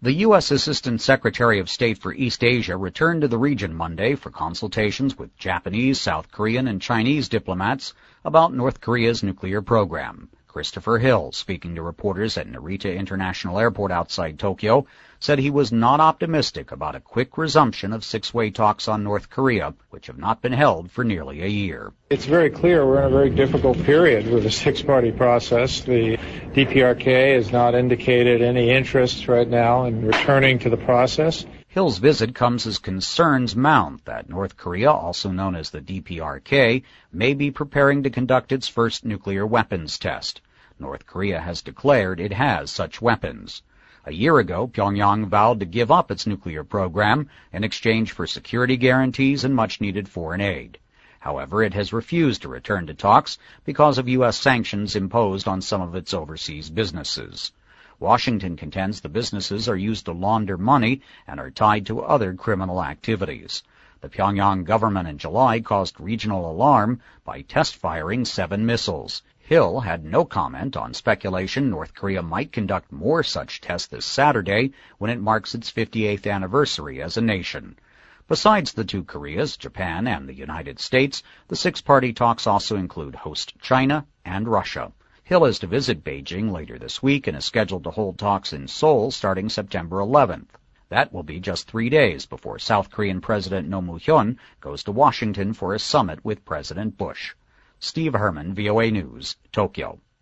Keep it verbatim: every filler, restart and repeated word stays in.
The U S Assistant Secretary of State for East Asia returned to the region Monday for consultations with Japanese, South Korean, and Chinese diplomats about North Korea's nuclear program. Christopher Hill, speaking to reporters at Narita International Airport outside Tokyo, said he was not optimistic about a quick resumption of six-way talks on North Korea, which have not been held for nearly a year. It's very clear we're in a very difficult period with the six-party process. The D P R K has not indicated any interest right now in returning to the process. Hill's visit comes as concerns mount that North Korea, also known as the D P R K, may be preparing to conduct its first nuclear weapons test. North Korea has declared it has such weapons. A year ago, Pyongyang vowed to give up its nuclear program in exchange for security guarantees and much-needed foreign aid. However, it has refused to return to talks because of U S sanctions imposed on some of its overseas businesses. Washington contends the businesses are used to launder money and are tied to other criminal activities. The Pyongyang government in July caused regional alarm by test-firing seven missiles. Hill had no comment on speculation North Korea might conduct more such tests this Saturday when it marks its fifty-eighth anniversary as a nation. Besides the two Koreas, Japan and the United States, the six-party talks also include host China and Russia. Hill is to visit Beijing later this week and is scheduled to hold talks in Seoul starting September eleventh. That will be just three days before South Korean President Roh Moo-hyun goes to Washington for a summit with President Bush. Steve Herman, V O A News, Tokyo.